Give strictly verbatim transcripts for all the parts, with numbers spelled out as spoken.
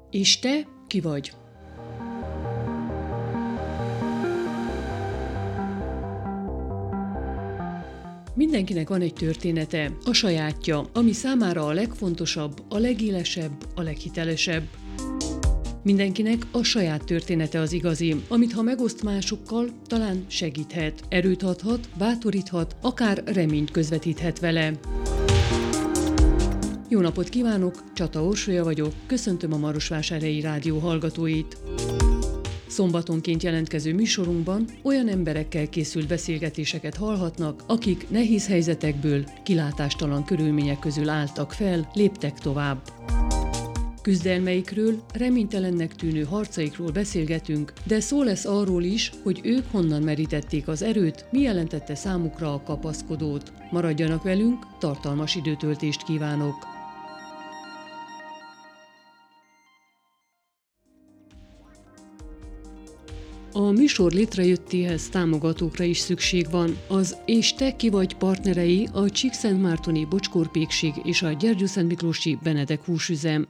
És te ki vagy? Mindenkinek van egy története, a sajátja, ami számára a legfontosabb, a legélesebb, a leghitelesebb. Mindenkinek a saját története az igazi, amit ha megoszt másokkal, talán segíthet, erőt adhat, bátoríthat, akár reményt közvetíthet vele. Jó napot kívánok, Csata Orsolya vagyok, köszöntöm a Marosvásárhelyi Rádió hallgatóit. Szombatonként jelentkező műsorunkban olyan emberekkel készült beszélgetéseket hallhatnak, akik nehéz helyzetekből, kilátástalan körülmények közül álltak fel, léptek tovább. Küzdelmeikről, reménytelennek tűnő harcaikról beszélgetünk, de szó lesz arról is, hogy ők honnan merítették az erőt, mi jelentette számukra a kapaszkodót. Maradjanak velünk, tartalmas időtöltést kívánok! A műsor létrejöttéhez támogatókra is szükség van. Az És te ki vagy partnerei a Csíkszentmártoni Bocskor-pékség és a Gyergyószentmiklósi Benedek húsüzem.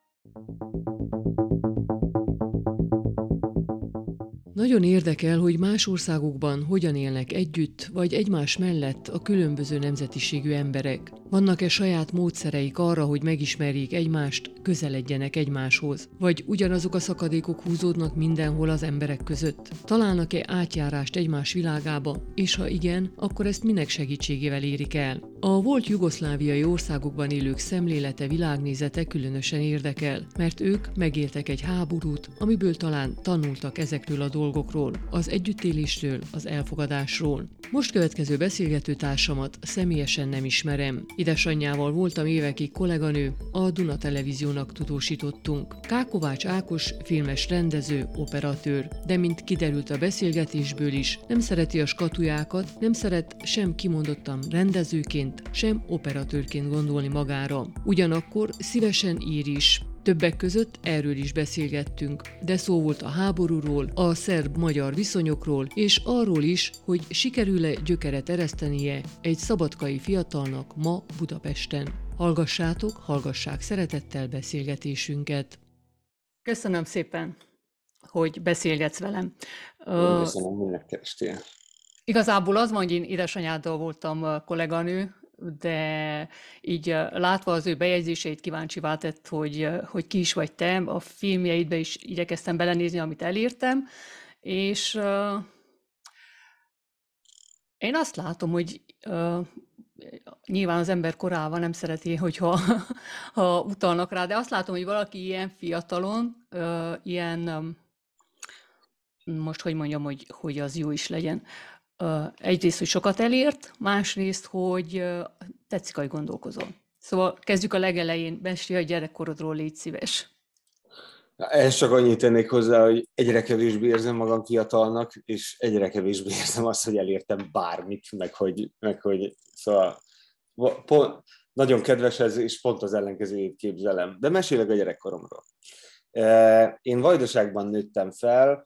Nagyon érdekel, hogy más országokban hogyan élnek együtt, vagy egymás mellett a különböző nemzetiségű emberek. Vannak-e saját módszereik arra, hogy megismerjék egymást, közeledjenek egymáshoz? Vagy ugyanazok a szakadékok húzódnak mindenhol az emberek között? Találnak-e átjárást egymás világába? És ha igen, akkor ezt minek segítségével érik el? A volt jugoszláviai országokban élők szemlélete, világnézete különösen érdekel, mert ők megéltek egy háborút, amiből talán tanultak ezekről a dolgokról, az együttélésről, az elfogadásról. Most következő beszélgető társamat személyesen nem ismerem. Édesanyjával voltam évekig kolléganő, a Duna Televíziónak tudósítottunk. Kákovács Ákos filmes rendező, operatőr, de mint kiderült a beszélgetésből is, nem szereti a skatujákat, nem szeret sem kimondottan rendezőként, sem operatőrként gondolni magára. Ugyanakkor szívesen ír is. Többek között erről is beszélgettünk, de szó volt a háborúról, a szerb-magyar viszonyokról, és arról is, hogy sikerül-e gyökeret eresztenie egy szabadkai fiatalnak ma Budapesten. Hallgassátok, hallgassák szeretettel beszélgetésünket. Köszönöm szépen, hogy beszélgetsz velem. Köszönöm, hogy megkerestél. Igazából az van, hogy én édesanyáddal voltam kolléganő, de így látva az ő bejegyzéseit kíváncsivá tett, hogy, hogy ki is vagy te, a filmjeidbe is igyekeztem belenézni, amit elírtam, és uh, én azt látom, hogy uh, nyilván az ember korával nem szereti, hogyha ha utalnak rá, de azt látom, hogy valaki ilyen fiatalon, uh, ilyen, um, most hogy mondjam, hogy, hogy az jó is legyen, Uh, egyrészt, hogy sokat elért, másrészt, hogy uh, tetszik, ahogy gondolkozol. Szóval kezdjük a legelején, mesélj a gyerekkorodról, légy szíves. Ehhez csak annyit tennék hozzá, hogy egyre kevésbé érzem magam fiatalnak, és egyre kevésbé érzem azt, hogy elértem bármit, meg hogy, meg hogy szóval pont, nagyon kedves ez, és pont az ellenkezőjét képzelem. De mesélek a gyerekkoromról. Én Vajdaságban nőttem fel,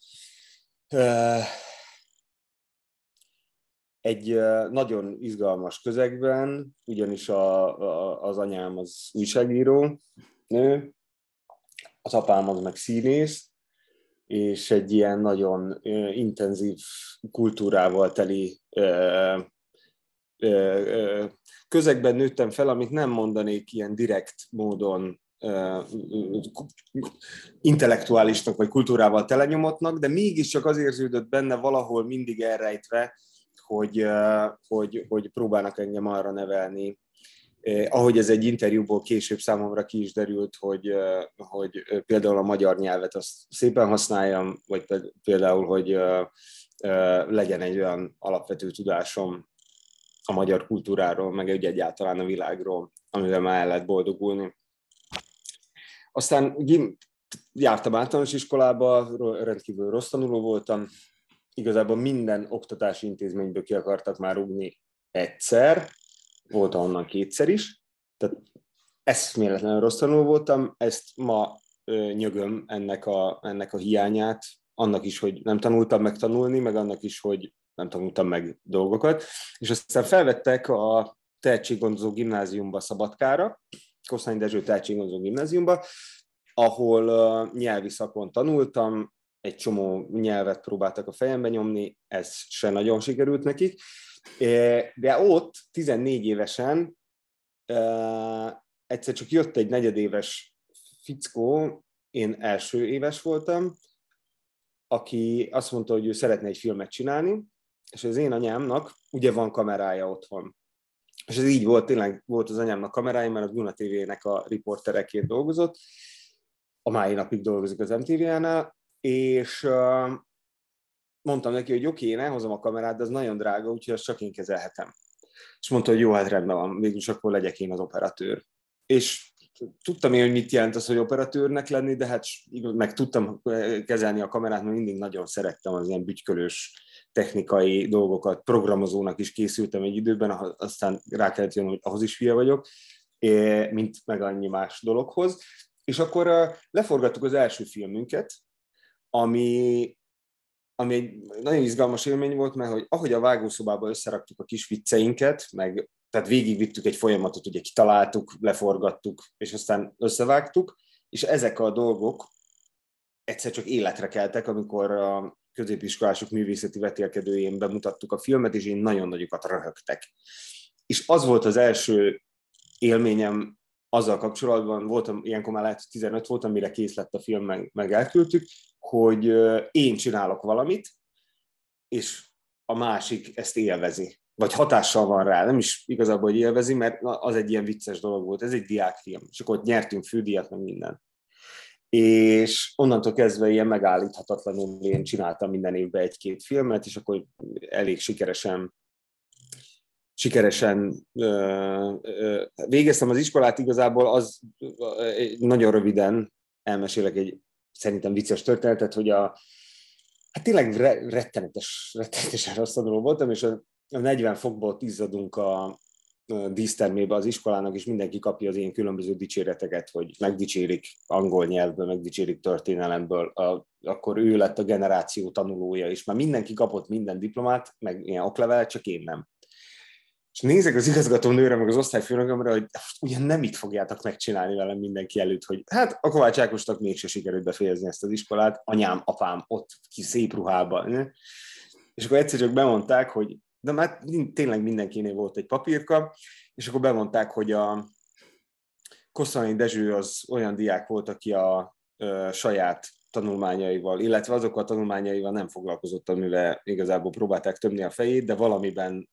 egy nagyon izgalmas közegben, ugyanis a, a, az anyám az újságíró nő, az apám az meg színész, és egy ilyen nagyon intenzív kultúrával teli ö, ö, ö, közegben nőttem fel, amit nem mondanék ilyen direkt módon ö, intellektuálisnak vagy kultúrával telenyomottnak, de mégiscsak az érződött benne valahol mindig elrejtve, Hogy, hogy, hogy próbálnak engem arra nevelni. Eh, ahogy ez egy interjúból később számomra ki is derült, hogy, hogy például a magyar nyelvet azt szépen használjam, vagy például, hogy legyen egy olyan alapvető tudásom a magyar kultúráról, meg egy egyáltalán a világról, amivel már el lehet boldogulni. Aztán jártam általános iskolába, rendkívül rossz tanuló voltam, igazából minden oktatási intézményből ki akartak már rúgni egyszer, volt onnan kétszer is, tehát eszméletlenül rossz tanuló voltam, ezt ma ö, nyögöm ennek a, ennek a hiányát, annak is, hogy nem tanultam meg tanulni, meg annak is, hogy nem tanultam meg dolgokat, és aztán felvettek a Tehetséggondozó Gimnáziumba Szabadkára, Kosztány Dezső Tehetséggondozó Gimnáziumba, ahol uh, nyelvi szakon tanultam, egy csomó nyelvet próbáltak a fejembe nyomni, ez se nagyon sikerült nekik, de ott tizennégy évesen uh, egyszer csak jött egy negyedéves fickó, én első éves voltam, aki azt mondta, hogy ő szeretne egy filmet csinálni, és az én anyámnak ugye van kamerája otthon. És ez így volt, tényleg volt az anyámnak kamerája, mert a Duna té vének a riportereként dolgozott, a mai napig dolgozik az em té vé-nál, és uh, mondtam neki, hogy oké, okay, hozom a kamerát, de az nagyon drága, úgyhogy azt csak én kezelhetem. És mondta, hogy jó, hát rendben van, végülis akkor legyek én az operatőr. És tudtam én, hogy mit jelent az, hogy operatőrnek lenni, de hát meg tudtam kezelni a kamerát, mert mindig nagyon szerettem az ilyen bütykölős technikai dolgokat, programozónak is készültem egy időben, aztán rá kellett jönni, hogy ahhoz is hülye vagyok, mint meg annyi más dologhoz. És akkor leforgattuk az első filmünket, ami, ami egy nagyon izgalmas élmény volt, mert hogy ahogy a vágószobában összeraktuk a kis vicceinket, meg tehát végigvittük egy folyamatot, ugye kitaláltuk, leforgattuk, és aztán összevágtuk, és ezek a dolgok egyszer csak életre keltek, amikor a középiskolások művészeti vetélkedőjén bemutattuk a filmet, és én nagyon nagyokat röhögtek. És az volt az első élményem azzal kapcsolatban, voltam, ilyenkor már lehet tizenöt voltam, mire kész lett a film, meg, meg elküldtük, hogy én csinálok valamit, és a másik ezt élvezi. Vagy hatással van rá, nem is igazából, hogy élvezi, mert az egy ilyen vicces dolog volt. Ez egy diákfilm, és akkor ott nyertünk fődíjat, meg minden. És onnantól kezdve ilyen megállíthatatlanul én csináltam minden évben egy-két filmet, és akkor elég sikeresen sikeresen ö, ö, végeztem az iskolát, igazából az ö, nagyon röviden elmesélek egy szerintem vicces történetet, hogy a hát tényleg re, rettenetes, rettenetesen rossz tanuló voltam, és a, a negyven fokból izzadunk a, a dísztermébe az iskolának, és mindenki kapja az ilyen különböző dicséreteket, hogy megdicsérik angol nyelvből, megdicsérik történelemből, a, akkor ő lett a generáció tanulója, és már mindenki kapott minden diplomát, meg ilyen oklevelet, csak én nem. És nézek az igazgatónőre, meg az osztályfőnökömre, hogy ugyan nem itt fogjátok megcsinálni velem mindenki előtt, hogy hát a Kovács Ákosnak mégse sikerült befejezni ezt az iskolát, anyám, apám ott ki szép ruhában. Ne? És akkor egyszer csak bemondták, hogy de már tényleg mindenkinél volt egy papírka, és akkor bemondták, hogy a Kosszalai Dezső az olyan diák volt, aki a ö, saját tanulmányaival, illetve azokkal a tanulmányaival nem foglalkozott, amivel igazából próbálták tömni a fejét, de valamiben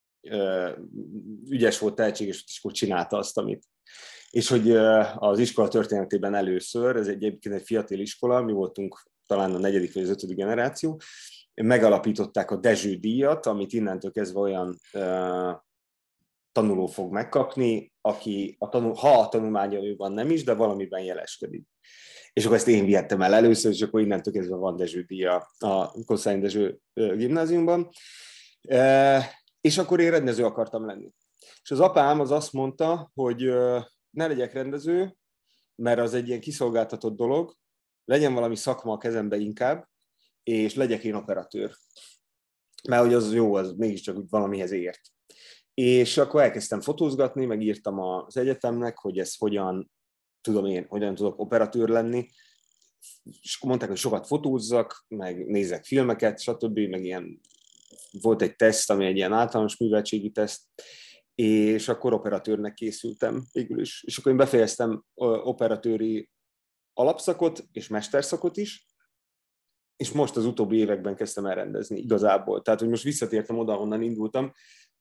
ügyes volt, tehetséges, és akkor csinálta azt, amit. És hogy az iskola történetében először, ez egyébként egy fiatal iskola, mi voltunk talán a negyedik vagy az ötödik generáció, megalapították a Dezső díjat, amit innentől kezdve olyan uh, tanuló fog megkapni, aki a tanul, ha a tanulmányaiban nem is, de valamiben jeleskedik. És akkor ezt én vihettem el először, és akkor innentől kezdve van Dezső díja a Kosszalai Dezső gimnáziumban. Uh, És akkor én rendező akartam lenni. És az apám az azt mondta, hogy ne legyek rendező, mert az egy ilyen kiszolgáltatott dolog, legyen valami szakma a kezembe inkább, és legyek én operatőr. Mert hogy az jó, az mégiscsak úgy valamihez ért. És akkor elkezdtem fotózgatni, meg írtam az egyetemnek, hogy ez hogyan tudom én, hogyan tudok operatőr lenni. És akkor mondták, hogy sokat fotózzak, meg nézek filmeket, stb. Meg ilyen volt egy teszt, ami egy ilyen általános műveltségi teszt, és akkor operatőrnek készültem végül is. És akkor én befejeztem operatőri alapszakot és mesterszakot is, és most az utóbbi években kezdtem el rendezni igazából. Tehát, hogy most visszatértem oda, honnan indultam,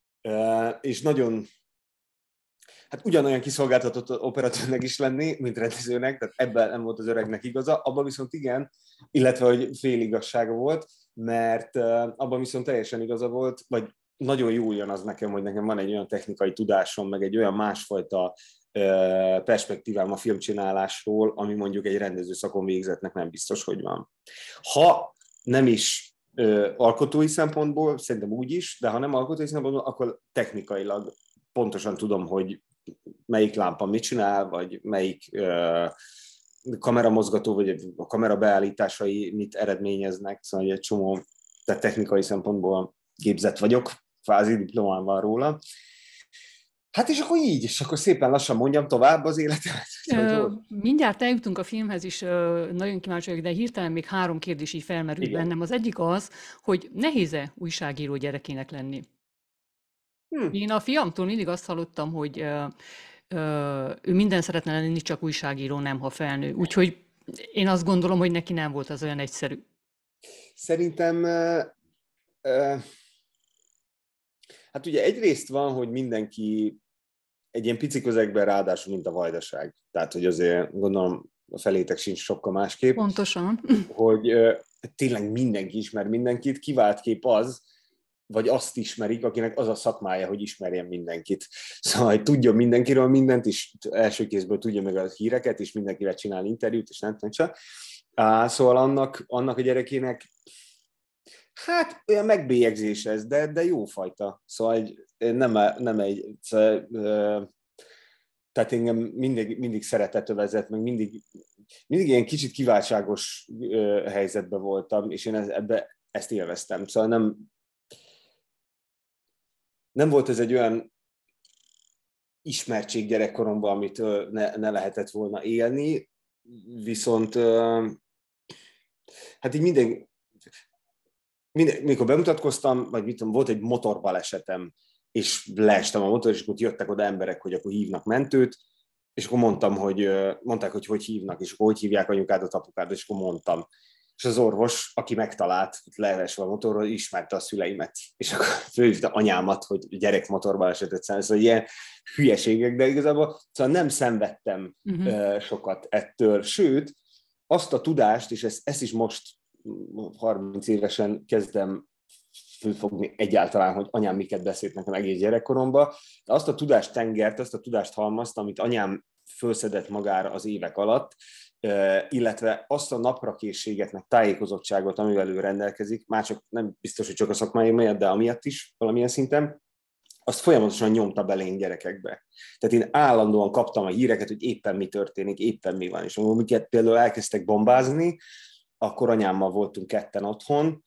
és nagyon, hát ugyanolyan kiszolgáltatott operatőrnek is lenni, mint rendezőnek, tehát ebben nem volt az öregnek igaza, abban viszont igen, illetve, hogy fél igazsága volt, mert abban viszont teljesen igaza volt, vagy nagyon jó jön az nekem, hogy nekem van egy olyan technikai tudásom, meg egy olyan másfajta perspektívám a filmcsinálásról, ami mondjuk egy rendező szakon végzettnek nem biztos, hogy van. Ha nem is alkotói szempontból, szerintem úgy is, de ha nem alkotói szempontból, akkor technikailag pontosan tudom, hogy melyik lámpa mit csinál, vagy melyik kameramozgató, vagy a kamera beállításai mit eredményeznek, szóval egy csomó, tehát technikai szempontból képzett vagyok, kvázi diplomám van róla. Hát és akkor így, és akkor szépen lassan mondjam tovább az életemet. Hogy Ö, hogy? mindjárt eljutunk a filmhez is, ö, nagyon kíváncsi vagyok, de hirtelen még három kérdés így felmerült Igen. bennem. Az egyik az, hogy nehéz-e újságíró gyerekének lenni? Hm. Én a fiamtól mindig azt hallottam, hogy ö, ö, ő minden szeretne lenni, csak újságíró, nem ha felnő. Úgyhogy én azt gondolom, hogy neki nem volt az olyan egyszerű. Szerintem, ö, ö, hát ugye egyrészt van, hogy mindenki egy ilyen pici közegben ráadásul, mint a vajdaság. Tehát, hogy azért gondolom a felétek sincs sokkal másképp, Pontosan. hogy ö, tényleg mindenki ismer mindenkit, kivált kép az, vagy azt ismerik, akinek az a szakmája, hogy ismerjen mindenkit. Szóval, hogy tudjon mindenkiről mindent, és első kézből tudja meg a híreket, és mindenkivel csinál interjút, és nem tudom csak. Szóval annak, annak a gyerekének hát olyan megbélyegzés ez, de, de jó fajta. Szóval nem, nem egy... Szóval, tehát engem mindig, mindig szeretett övezet, meg mindig, mindig ilyen kicsit kiváltságos helyzetben voltam, és én ebbe ezt élveztem. Szóval nem, nem volt ez egy olyan ismertség gyerekkoromban, amit ne, ne lehetett volna élni, viszont hát így minden, minden mikor bemutatkoztam, vagy mit tudom, volt egy motorbalesetem, és leestem a motor, és akkor jöttek oda emberek, hogy akkor hívnak mentőt, és akkor mondtam, hogy mondták, hogy hogy hívnak, és akkor hogy hívják anyukádat, apukádat, és akkor mondtam. És az orvos, aki megtalált, leesve a motorról, ismerte a szüleimet. És akkor fölhívta anyámat, hogy gyerek motorbalesetet szenved. Szóval ilyen hülyeségek, de igazából szóval nem szenvedtem uh-huh. sokat ettől. Sőt, azt a tudást, és ezt, ezt is most harminc évesen kezdem fölfogni egyáltalán, hogy anyám miket beszélt nekem egész gyerekkoromban, de azt a tudást tengert, azt a tudást halmazta, amit anyám fölszedett magára az évek alatt, illetve azt a naprakészséget, meg tájékozottságot, amivel ő rendelkezik, már csak nem biztos, hogy csak a szakmai miatt, de amiatt is valamilyen szinten, azt folyamatosan nyomta belénk gyerekekbe. Tehát én állandóan kaptam a híreket, hogy éppen mi történik, éppen mi van. És amiket például elkezdtek bombázni, akkor anyámmal voltunk ketten otthon,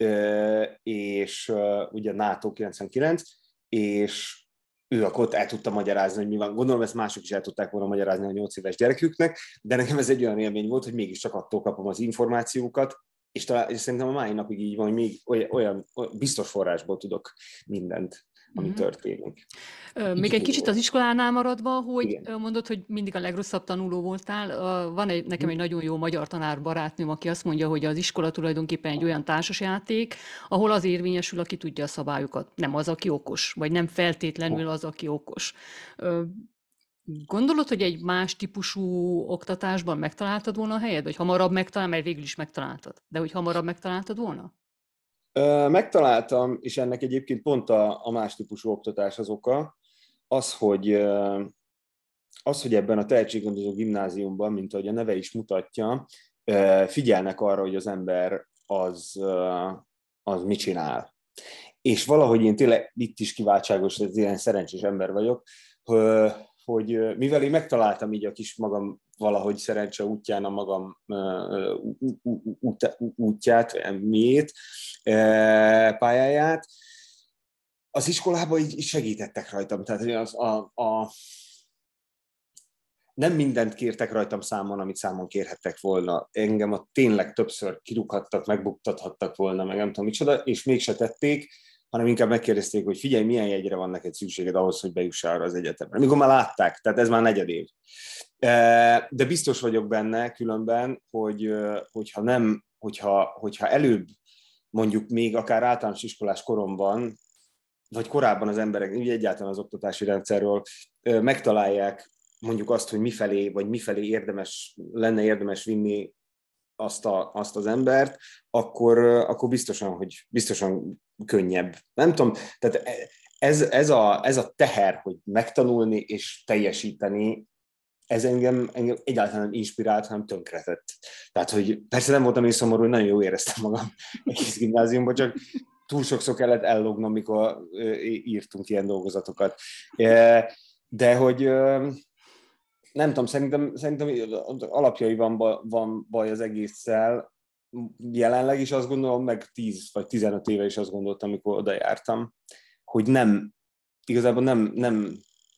és ugye NATO kilencvenkilenc, és ő akkor ott el tudta magyarázni, hogy mi van. Gondolom, ezt mások is el tudták volna magyarázni a nyolc éves gyereküknek, de nekem ez egy olyan élmény volt, hogy mégiscsak attól kapom az információkat, és, talán, és szerintem a mai napig így van, hogy még olyan, olyan, olyan biztos forrásból tudok mindent, ami uh-huh. történik. Még egy kicsit az iskolánál maradva, hogy Igen. mondod, hogy mindig a legrosszabb tanuló voltál. Van egy, nekem egy nagyon jó magyar tanár barátnőm, aki azt mondja, hogy az iskola tulajdonképpen egy olyan társasjáték, ahol az érvényesül, aki tudja a szabályokat, nem az, aki okos, vagy nem feltétlenül az, aki okos. Gondolod, hogy egy más típusú oktatásban megtaláltad volna a helyed? Vagy hamarabb megtaláltad, mert végül is megtaláltad, de hogy hamarabb megtaláltad volna? Megtaláltam, és ennek egyébként pont a, a más típusú oktatás az oka, az, hogy, az, hogy ebben a tehetséggondozó gimnáziumban, mint ahogy a neve is mutatja, figyelnek arra, hogy az ember az, az mit csinál. És valahogy én tényleg itt is kiváltságos, ez ilyen szerencsés ember vagyok, hogy mivel én megtaláltam így a kis magam valahogy szerencse útján a magam útját, miét, pályáját, az iskolában így segítettek rajtam. Tehát az, a, a, nem mindent kértek rajtam számon, amit számon kérhettek volna. Engem a tényleg többször kirúghattak, megbuktathattak volna, meg nem tudom micsoda, és mégse tették, hanem inkább megkérdezték, hogy figyelj, milyen jegyre van neked szükséged ahhoz, hogy bejuss arra az egyetemre. Amikor már látták, tehát ez már negyed év. De biztos vagyok benne különben, hogy hogyha nem, hogyha, hogyha előbb mondjuk még akár általános iskolás koromban, vagy korábban az emberek, ugye egyáltalán az oktatási rendszerről megtalálják mondjuk azt, hogy mifelé, vagy mifelé érdemes, lenne érdemes vinni azt, a, azt az embert, akkor, akkor biztosan, hogy biztosan könnyebb. Nem tudom, tehát ez, ez, a, ez a teher, hogy megtanulni és teljesíteni, ez engem, engem egyáltalán nem inspirált, hanem tönkretett. Tehát, hogy persze nem voltam én szomorú, hogy nagyon jól éreztem magam egész gimnáziumban, csak túl sokszor kellett ellognom, mikor írtunk ilyen dolgozatokat. De hogy nem tudom, szerintem, szerintem alapjaiban van baj az egésszel. Jelenleg is azt gondolom, meg tíz vagy tizenöt éve is azt gondoltam, amikor oda jártam, hogy nem, igazából nem, nem,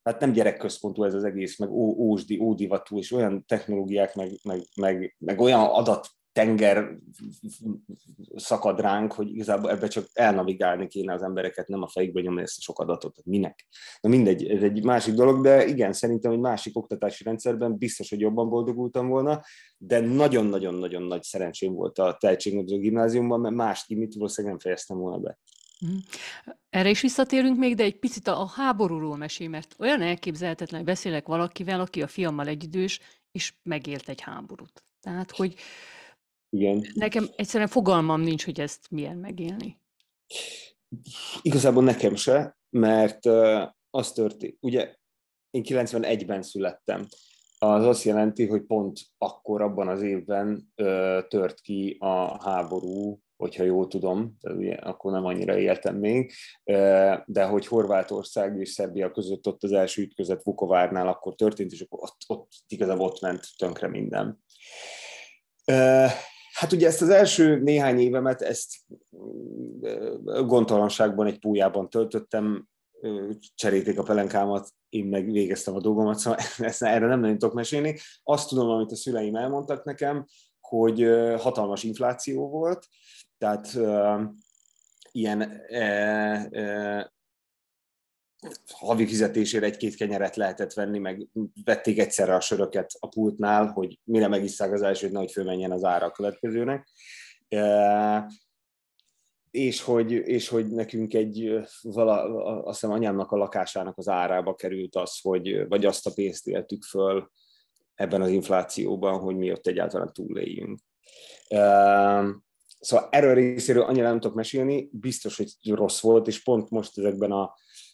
hát nem gyerekközpontú ez az egész, meg ó, ósdi, ódivatú, és olyan technológiák, meg, meg, meg, meg olyan adattenger szakad ránk, hogy igazából ebbe csak elnavigálni kéne az embereket, nem a fejükbe nyomni ezt a sok adatot. Minek? Na mindegy, ez egy másik dolog, de igen, szerintem egy másik oktatási rendszerben biztos, hogy jobban boldogultam volna, de nagyon-nagyon-nagyon nagy szerencsém volt a tehetségmódozó gimnáziumban, mert más kimit valószínűleg nem fejeztem volna be. Erre is visszatérünk még, de egy picit a háborúról mesélj, mert olyan elképzelhetetlen, hogy beszélek valakivel, aki a fiammal egyidős, és megélt egy háborút. Tehát, hogy igen. Nekem egyszerűen fogalmam nincs, hogy ezt milyen megélni. Igazából nekem se, mert uh, az történt, ugye én kilencvenegyben születtem. Az azt jelenti, hogy pont akkor, abban az évben uh, tört ki a háború, hogyha jól tudom, ugye, akkor nem annyira éltem még, uh, de hogy Horvátország és Szerbia között ott az első ütközet Vukovárnál akkor történt, és akkor ott, ott igazából ott ment tönkre minden. Uh, Hát ugye ezt az első néhány évemet, ezt gondtalanságban egy pólyában töltöttem, cserélték a pelenkámat, én meg végeztem a dolgomat, szóval ezt erre nem nagyon tudok mesélni. Azt tudom, amit a szüleim elmondtak nekem, hogy hatalmas infláció volt, tehát uh, ilyen uh, uh, havi fizetésére egy-két kenyeret lehetett venni, meg vették egyszerre a söröket a pultnál, hogy mire megisszák az elsőt, nehogy fölmenjen az ára a következőnek. E, és, hogy, és hogy nekünk egy, vala, azt hiszem anyámnak a lakásának az árába került az, hogy, vagy azt a pénzt éltük föl ebben az inflációban, hogy mi ott egyáltalán túléljünk. E, szóval erről részéről annyira nem tudok mesélni, biztos, hogy rossz volt, és pont most ezekben a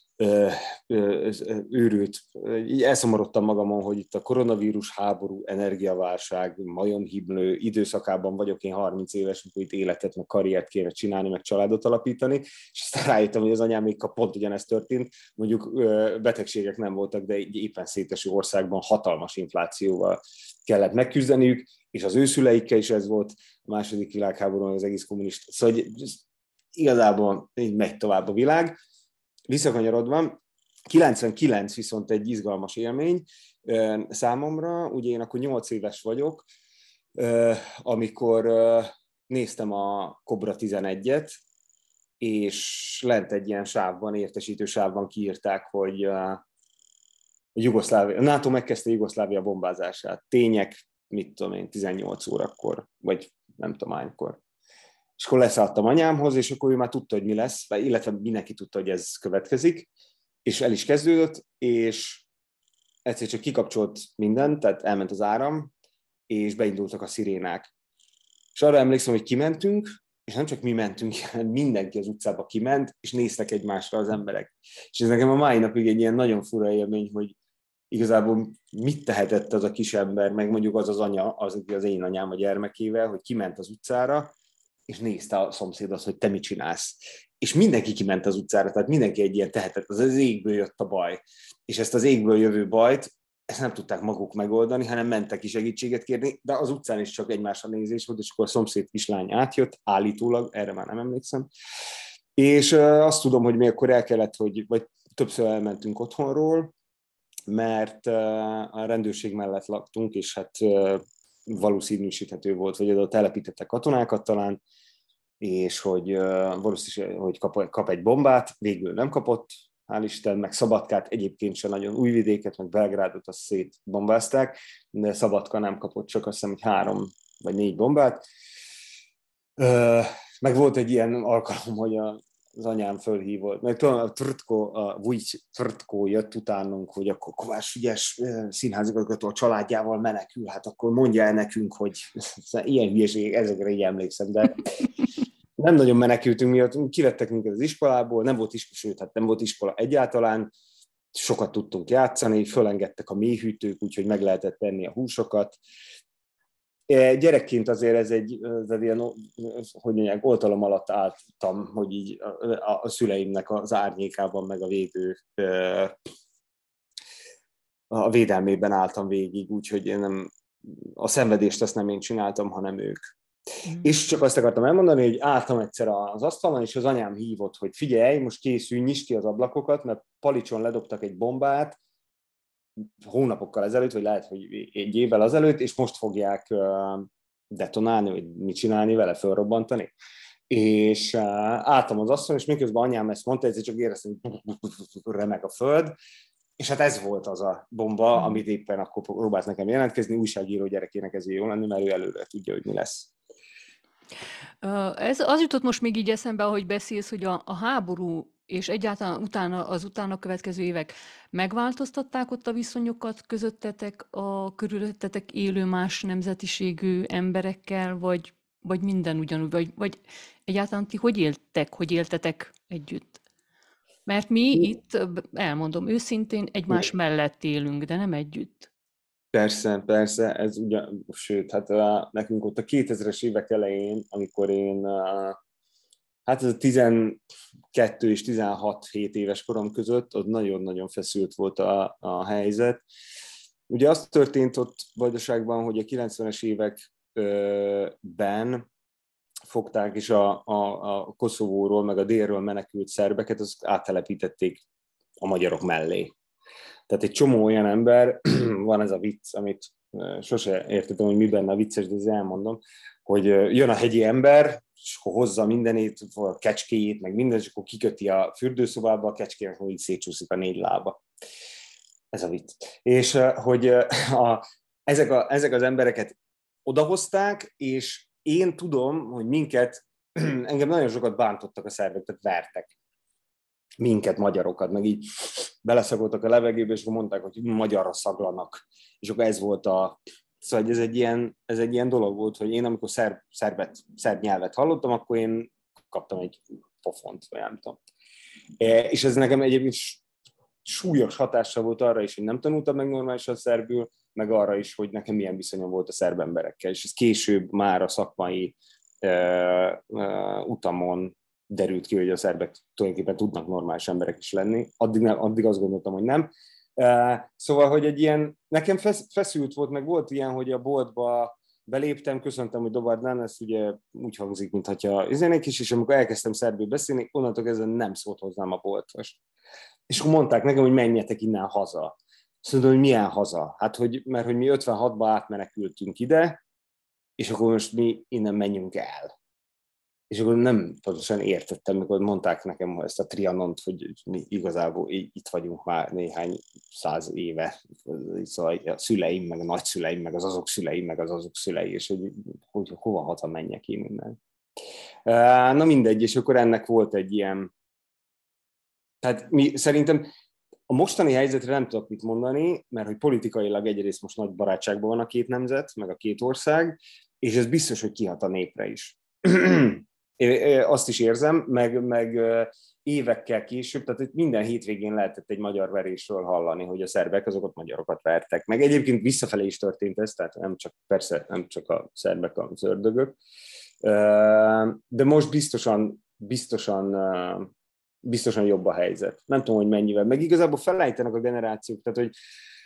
őrült, így elszomorodtam magamon, hogy itt a koronavírus, háború, energiaválság, majomhimlő időszakában vagyok én harminc éves, amikor itt életet, meg karriert kéne csinálni, meg családot alapítani, és aztán rájöttem, hogy az anyámékkal pont ugyanezt történt, mondjuk betegségek nem voltak, de egy éppen széteső országban hatalmas inflációval kellett megküzdeniük, és az ő szüleikkel is ez volt a második világháborúban az egész kommunista. Szóval igazából így megy tovább a világ. Visszakanyarodva, kilencvenkilenc viszont egy izgalmas élmény számomra, ugye én akkor nyolc éves vagyok, amikor néztem a Kobra tizenegyet, és lent egy ilyen sávban, értesítő sávban kiírták, hogy Jugoszlávia, NATO megkezdte Jugoszlávia bombázását. Tények, mit tudom én, tizennyolc órakor, vagy nem tudom hánykor. És akkor leszálltam anyámhoz, és akkor ő már tudta, hogy mi lesz, illetve mindenki tudta, hogy ez következik, és el is kezdődött, és egyszer csak kikapcsolt mindent, tehát elment az áram, és beindultak a szirénák. És arra emlékszem, hogy kimentünk, és nem csak mi mentünk, hanem mindenki az utcába kiment, és néztek egymásra az emberek. És ez nekem a mai napig egy ilyen nagyon fura élmény, hogy igazából mit tehetett az a kis ember, meg mondjuk az az anya, az, az én anyám a gyermekével, hogy kiment az utcára, és nézte a szomszéd azt, hogy te mit csinálsz. És mindenki kiment az utcára, tehát mindenki egy ilyen tehetett, az az égből jött a baj. És ezt az égből jövő bajt, ezt nem tudták maguk megoldani, hanem mentek ki segítséget kérni, de az utcán is csak egymásra nézés volt, és akkor a szomszéd kislány átjött, állítólag, erre már nem emlékszem. És azt tudom, hogy mi akkor el kellett, hogy, vagy többször elmentünk otthonról, mert a rendőrség mellett laktunk, és hát valószínűsíthető volt, hogy oda telepítettek katonákat talán, és hogy valószínűleg, hogy kap, kap egy bombát, végül nem kapott, hál' Isten, meg Szabadkát, egyébként sem nagyon Újvidéket, meg Belgrádot azt szétbombázták, de Szabadka nem kapott csak azt hiszem, hogy három vagy négy bombát. Meg volt egy ilyen alkalom, hogy a az anyám fölhívott, meg tudom, a Trtko, a Vujc Trtko jött utánunk, hogy akkor Kovács Frigyes színházigazgató a családjával menekül, hát akkor mondja el nekünk, hogy ilyen hülyeség, ezekre így emlékszem, de nem nagyon menekültünk miatt, kivettek minket az iskolából, nem volt iskola, sőt, hát nem volt iskola egyáltalán, sokat tudtunk játszani, fölengedtek a méhűtők, úgyhogy meg lehetett tenni a húsokat. Gyerekként azért ez egy, ez egy ilyen, hogy mondják, oltalom alatt álltam, hogy így a, a szüleimnek az árnyékában, meg a védő, a védelmében álltam végig, úgyhogy én nem, a szenvedést azt nem én csináltam, hanem ők. Mm. És csak azt akartam elmondani, hogy álltam egyszer az asztalon, és az anyám hívott, hogy figyelj, most készülj, nyisd ki az ablakokat, mert palicson ledobtak egy bombát, hónapokkal ezelőtt, vagy lehet, hogy egy évvel azelőtt, és most fogják detonálni, vagy mit csinálni vele, fölrobbantani. És álltam az asztalon, és miközben anyám ezt mondta, ezért csak éreztem, hogy remeg a föld, és hát ez volt az a bomba, amit éppen akkor próbált nekem jelentkezni, újságíró gyerekének ezért jó lenni, mert ő előre tudja, hogy mi lesz. Ez az jutott most még így eszembe, ahogy beszélsz, hogy a, a háború és egyáltalán utána, az utána következő évek megváltoztatták ott a viszonyokat közöttetek, a körülöttetek élő más nemzetiségű emberekkel, vagy, vagy minden ugyanúgy, vagy, vagy egyáltalán ti hogy éltek, hogy éltetek együtt? Mert mi itt, elmondom őszintén, egymás mellett élünk, de nem együtt. Persze, persze, ez ugyan, sőt, hát uh, nekünk ott a kétezres évek elején, amikor én, uh, hát ez a tizenkettő és tizenhat-hét éves korom között, ott nagyon-nagyon feszült volt a, a helyzet. Ugye az történt ott Vajdaságban, hogy a kilencvenes években fogták, és a, a, a Koszovóról, meg a délről menekült szerbeket, azt áttelepítették a magyarok mellé. Tehát egy csomó olyan ember, van ez a vicc, amit sose értettem, hogy mi benne a vicces, de azért elmondom, hogy jön a hegyi ember, és akkor hozza mindenét, a kecskéjét, meg mindent, és akkor kiköti a fürdőszobába, a kecskének úgy szétcsúszik a négy lába. Ez a vicc. És hogy a, ezek, a, ezek az embereket odahozták, és én tudom, hogy minket, engem nagyon sokat bántottak a szervek, tehát vertek. Minket, magyarokat, meg így beleszagoltak a levegőbe, és akkor mondták, hogy magyarra szaglanak. És akkor ez volt a... Szóval ez egy ilyen, ez egy ilyen dolog volt, hogy én amikor szerb, szerbet, szerb nyelvet hallottam, akkor én kaptam egy pofont, vagy nem tudom. És ez nekem egyébként súlyos hatással volt arra is, hogy nem tanultam meg normálisan szerbül, meg arra is, hogy nekem milyen viszonyom volt a szerb emberekkel. És ez később már a szakmai uh, uh, utamon derült ki, hogy a szerbek tulajdonképpen tudnak normális emberek is lenni. Addig, nem, addig azt gondoltam, hogy nem. Szóval, hogy egy ilyen, nekem feszült volt, meg volt ilyen, hogy a boltba beléptem, köszöntem, hogy Dobardnán, ez ugye úgy hangzik, mintha üzenék is, és amikor elkezdtem szerbül beszélni, onnantól kezdve nem szólt hozzám a boltos. És akkor mondták nekem, hogy menjetek innen haza. Szóval, hogy milyen haza? Hát, hogy, mert hogy mi ötvenhatban átmenekültünk ide, és akkor most mi innen menjünk el. És akkor nem pontosan értettem, mikor mondták nekem ezt a Trianont, hogy mi igazából itt vagyunk már néhány száz éve, szóval a szüleim, meg a nagyszüleim, meg az azok szüleim, meg az azok szülei, és hogy, hogy hova haza menjek én innen. Na mindegy, és akkor ennek volt egy ilyen... Tehát mi, szerintem a mostani helyzetre nem tudok mit mondani, mert hogy politikailag egyrészt most nagy barátságban van a két nemzet, meg a két ország, és ez biztos, hogy kihat a népre is. Azt is érzem, meg, meg évekkel később, tehát minden hétvégén lehetett egy magyar verésről hallani, hogy a szerbek azokat magyarokat vertek. Meg egyébként visszafelé is történt ez, tehát nem csak, persze nem csak a szerbek, az ördögök. De most biztosan, biztosan, biztosan jobb a helyzet. Nem tudom, hogy mennyivel. Meg igazából felejtenek a generációk, tehát hogy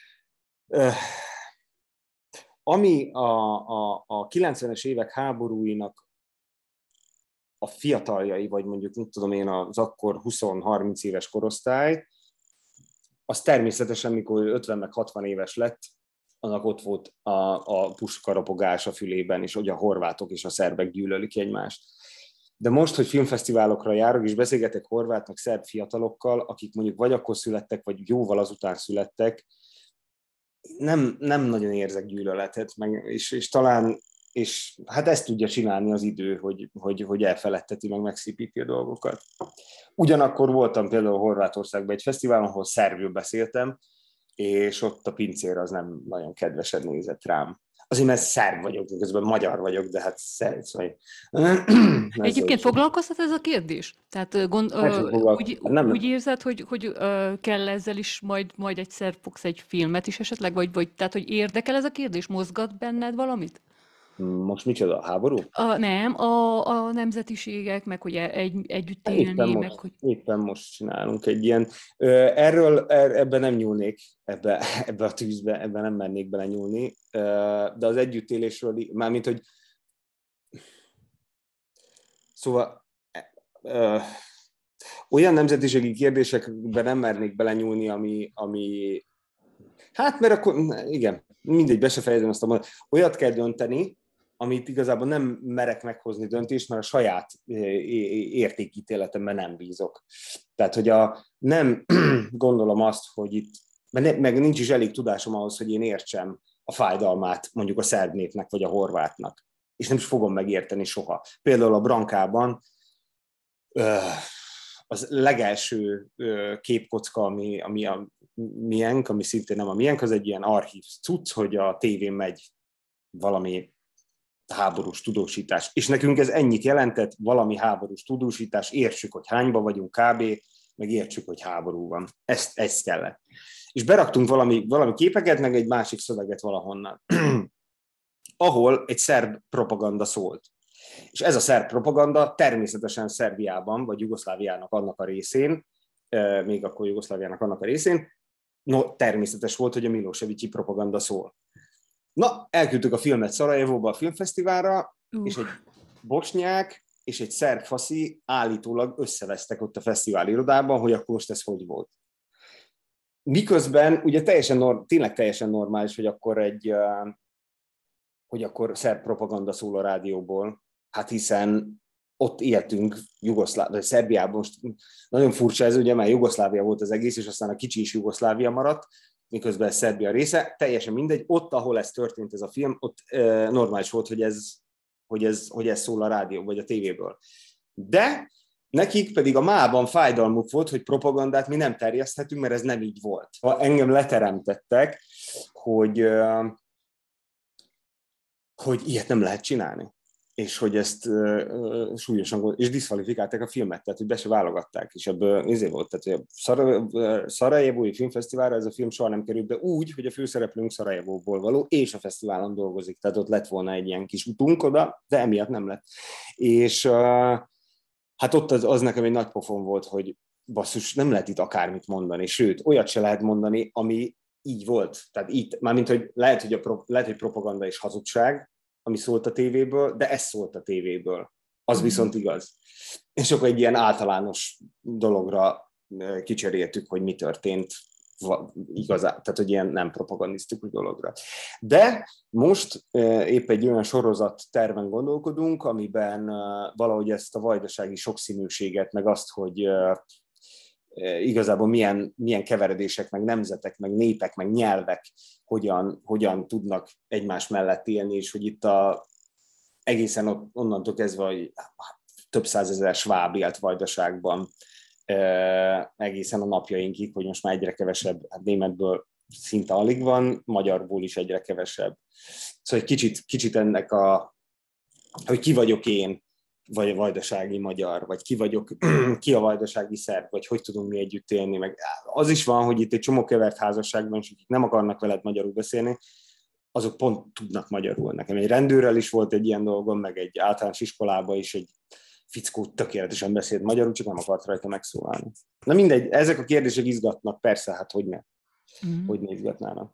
ami a, a, a kilencvenes évek háborúinak a fiataljai, vagy mondjuk, nem tudom én, az akkor húsz-harminc éves korosztály, az természetesen, mikor ötven meg hatvan éves lett, annak ott volt a, a puskaropogás a fülében, és hogy a horvátok és a szerbek gyűlölik egymást. De most, hogy filmfesztiválokra járok, és beszélgetek horvát, meg szerb fiatalokkal, akik mondjuk vagy akkor születtek, vagy jóval azután születtek, nem, nem nagyon érzek gyűlöletet, meg, és, és talán és hát ezt tudja csinálni az idő, hogy, hogy, hogy elfeledteti, meg megszépíti a dolgokat. Ugyanakkor voltam például Horvátországban egy fesztiválon, ahol szerbül beszéltem, és ott a pincér az nem nagyon kedvesen nézett rám. Azért, mert szerb vagyok, közben magyar vagyok, de hát szerb vagy. Egyébként foglalkoztat ez a kérdés? Tehát gond, ö, úgy, nem, úgy érzed, hogy, hogy ö, kell ezzel is majd, majd egyszer fogsz egy filmet is esetleg, vagy, vagy tehát, hogy érdekel ez a kérdés? Mozgat benned valamit? Most micsoda, a háború? A, nem, a, a nemzetiségek, meg hogy egy, együtt élni, Éppen most, meg hogy... éppen most csinálunk egy ilyen. Erről er, ebben nem nyúlnék, ebbe, ebbe a tűzbe, ebben nem mennék bele nyúlni, de az együttélésről, mármint, hogy szóval ö, olyan nemzetiségi kérdésekben nem mernék belenyúlni, ami, ami Hát, mert akkor, igen, mindegy, be se fejezem azt a mondat. Olyat kell dönteni, amit igazából nem merek meghozni döntést, mert a saját értékítéletemben nem bízok. Tehát, hogy a, nem gondolom azt, hogy itt, meg nincs is elég tudásom ahhoz, hogy én értsem a fájdalmát mondjuk a szerb népnek, vagy a horvátnak. És nem is fogom megérteni soha. Például a Brankában az legelső képkocka, ami, ami a miénk, ami szintén nem a miénk, az egy ilyen archív cucc, hogy a tévén megy valami háborús tudósítás. És nekünk ez ennyit jelentett, valami háborús tudósítás, értsük, hogy hányba vagyunk kb., meg értsük, hogy háború van. Ezt, ezt kellett. És beraktunk valami, valami képeket, meg egy másik szöveget valahonnan, ahol egy szerb propaganda szólt. És ez a szerb propaganda természetesen Szerbiában, vagy Jugoszláviának annak a részén, még akkor Jugoszláviának annak a részén, no, természetes volt, hogy a Milosevicsi propaganda szól. Na, elküldtük a filmet Szarajevóba a filmfesztiválra, uh. és egy bosnyák és egy szerb faszi állítólag összevesztek ott a fesztivál irodában, hogy akkor most ez hogy volt. Miközben ugye teljesen, tényleg teljesen normális, hogy akkor egy, hogy akkor szerb propaganda szól a rádióból, hát hiszen ott éltünk Jugoszlá- vagy Szerbiában, most nagyon furcsa ez, ugye, mert Jugoszlávia volt az egész, és aztán a kicsi is Jugoszlávia maradt, miközben Szerbia része, teljesen mindegy, ott, ahol ez történt, ez a film, ott e, normális volt, hogy ez, hogy, ez, hogy ez szól a rádió, vagy a tévéből. De nekik pedig a mában fájdalmuk volt, hogy propagandát mi nem terjeszthetünk, mert ez nem így volt. Engem leteremtettek, hogy, hogy ilyet nem lehet csinálni. És hogy ezt uh, súlyosan, és diszkvalifikálták a filmet, tehát hogy be se válogatták, és ebből ezért volt, tehát a Szarajevói Filmfesztiválra ez a film soha nem került be úgy, hogy a főszereplőnk Szarajevóból való, és a fesztiválon dolgozik, tehát ott lett volna egy ilyen kis utunk oda, de emiatt nem lett. És uh, hát ott az, az nekem egy nagy pofon volt, hogy basszus, nem lehet itt akármit mondani, sőt, olyat se lehet mondani, ami így volt, tehát itt, mármint, hogy lehet, hogy, a, lehet, hogy propaganda és hazugság, ami szólt a tévéből, de ez szólt a tévéből. Az viszont igaz. És akkor egy ilyen általános dologra kicseréltük, hogy mi történt igazán, tehát hogy ilyen nem propagandisztikus dologra. De most épp egy olyan sorozat terven gondolkodunk, amiben valahogy ezt a vajdasági sokszínűséget, meg azt, hogy igazából milyen, milyen keveredések, meg nemzetek, meg népek, meg nyelvek hogyan, hogyan tudnak egymás mellett élni, és hogy itt a, egészen onnantól kezdve, hogy több százezer sváb élt Vajdaságban, egészen a napjainkig, hogy most már egyre kevesebb, hát németből szinte alig van, magyarból is egyre kevesebb. Szóval egy kicsit, kicsit ennek a, hogy ki vagyok én, vagy a vajdasági magyar, vagy ki vagyok, ki a vajdasági szerb, vagy hogy tudunk mi együtt élni. Meg az is van, hogy itt egy csomó kevert házasságban, és akik nem akarnak veled magyarul beszélni, azok pont tudnak magyarul. Nekem egy rendőrrel is volt egy ilyen dolgom, meg egy általános iskolában is egy fickó tökéletesen beszélt magyarul, csak nem akart rajta megszólalni. Na mindegy, ezek a kérdések izgatnak, persze, hát hogy ne, mm. hogy ne izgatnának.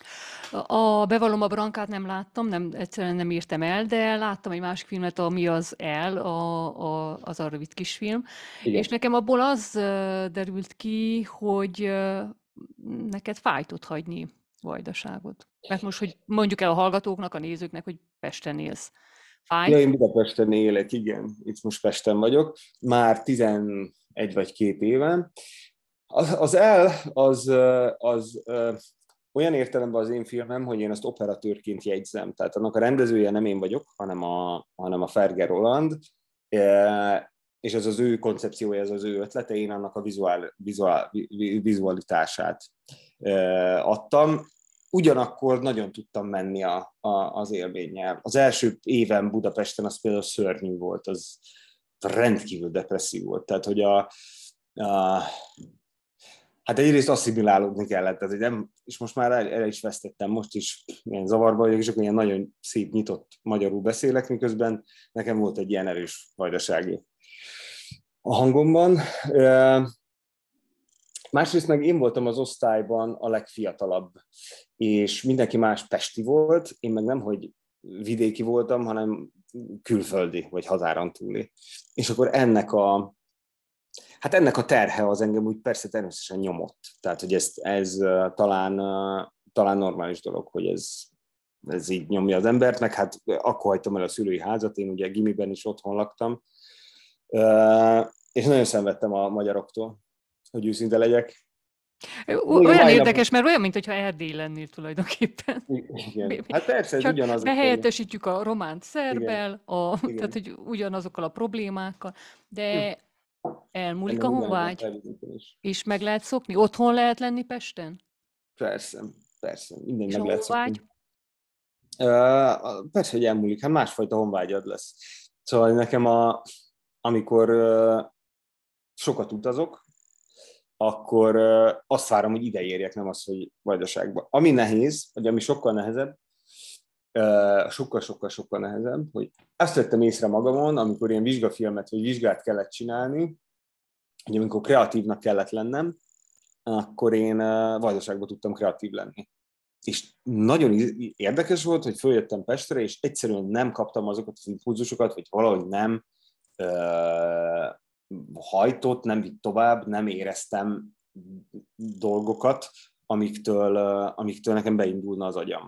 A Bevallom a Brankát nem láttam, nem, egyszerűen nem írtam el, de láttam egy másik filmet, ami az El, a, a, az a rövid kisfilm. Igen. És nekem abból az derült ki, hogy neked fájt ott hagyni Vajdaságot. Mert most, hogy mondjuk el a hallgatóknak, a nézőknek, hogy Pesten élsz. Fájt? Ja, én Budapesten élek, igen. Itt most Pesten vagyok. Már tizenegy vagy két éven. Az, az El, az, az olyan értelemben az én filmem, hogy én azt operatőrként jegyzem. Tehát annak a rendezője nem én vagyok, hanem a, hanem a Ferger Roland, és ez az ő koncepciója, ez az ő ötlete, én annak a vizuál, vizuál, vizualitását adtam. Ugyanakkor nagyon tudtam menni a, a, az élménnyel. Az első éven Budapesten az például szörnyű volt, az rendkívül depresszív volt. Tehát, hogy a, a hát egyrészt asszimilálódni kellett, tehát, nem, és most már el, el is vesztettem, most is ilyen zavarba vagyok, és akkor ilyen nagyon szép, nyitott magyarul beszélek, miközben nekem volt egy ilyen erős vajdasági a hangomban. Másrészt meg én voltam az osztályban a legfiatalabb, és mindenki más pesti volt, én meg nem, hogy vidéki voltam, hanem külföldi, vagy határon túli. És akkor ennek a hát ennek a terhe az engem úgy persze természetesen nyomott. Tehát, hogy ez, ez talán, talán normális dolog, hogy ez, ez így nyomja az embert, meg hát akkor hagytam el a szülői házat, én ugye gimiben is otthon laktam, és nagyon szenvedtem a magyaroktól, hogy őszinte legyek. Olyan érdekes, mert olyan, mintha Erdély lennél tulajdonképpen. Igen. Hát persze, ez csak ugyanaz. behelyettesítjük a románt szerbbel, a, Igen. tehát hogy ugyanazokkal a problémákkal, de elmúlik Ennek a honvágy, és meg lehet szokni. Otthon lehet lenni Pesten? Persze, persze, minden és meg a lehet szokni. honvágy? Uh, persze, hogy elmúlik, hát másfajta honvágyad lesz. Szóval nekem, a, amikor uh, sokat utazok, akkor uh, azt várom, hogy ide érjek, nem az, hogy Vajdaságba. Ami nehéz, vagy ami sokkal nehezebb, uh, sokkal-sokkal-sokkal nehezebb, hogy azt vettem észre magamon, amikor ilyen vizsgafilmet vagy vizsgát kellett csinálni, hogy amikor kreatívnak kellett lennem, akkor én uh, Vajdaságban tudtam kreatív lenni. És nagyon érdekes volt, hogy följöttem Pestre, és egyszerűen nem kaptam azokat az impulzusokat, vagy valahogy nem uh, hajtott, nem vitt tovább, nem éreztem dolgokat, amiktől, uh, amiktől nekem beindulna az agyam.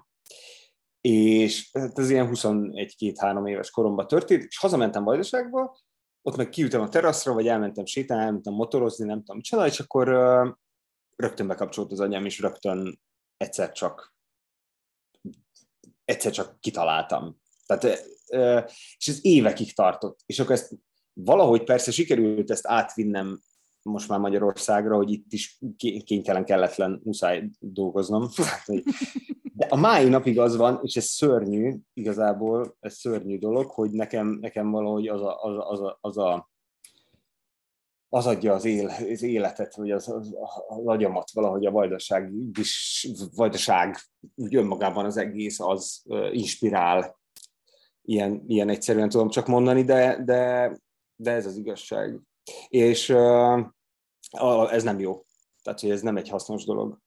És ez ilyen huszonegy-két-három éves koromban történt, és hazamentem Vajdaságba, ott meg kiültem a teraszra, vagy elmentem sétálni, elmentem motorozni, nem tudom micsoda, és akkor uh, rögtön bekapcsolt az agyam, és rögtön egyszer csak egyszer csak kitaláltam. Tehát, és ez évekig tartott. És akkor ezt valahogy persze sikerült ezt átvinnem most már Magyarországra, hogy itt is kénytelen, kelletlen, muszáj dolgoznom. De a mai napig az van, és ez szörnyű, igazából ez szörnyű dolog, hogy nekem, nekem valahogy az a, az a, az a, az a az adja az, él, az életet, vagy az, az, az agyamat valahogy a vajdaság, vajdaság úgy önmagában az egész, az inspirál. Ilyen, ilyen egyszerűen tudom csak mondani, de, de, de ez az igazság. És uh, ez nem jó. Tehát, hogy ez nem egy hasznos dolog.